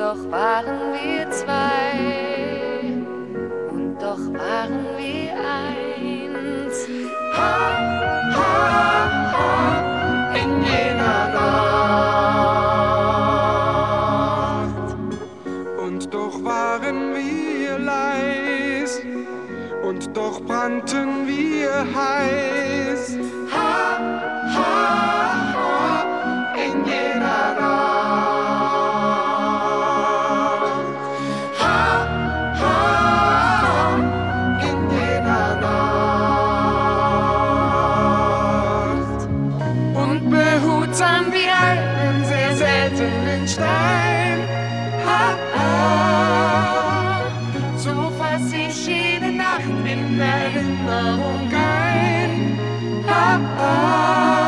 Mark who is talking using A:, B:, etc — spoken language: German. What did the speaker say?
A: doch waren wir zwei, und doch waren wir eins. Ha, ha, ha, in jener Nacht.
B: Und doch waren wir leis, und doch brannten wir heiß.
A: Ha, ha, ha, in jener Nacht. Ha, ha, in jener Nacht. Und behutsam wie einen sehr seltenen Stein. Ha, ha, so fass ich jede Nacht in Erinnerung ein. Ha, ha.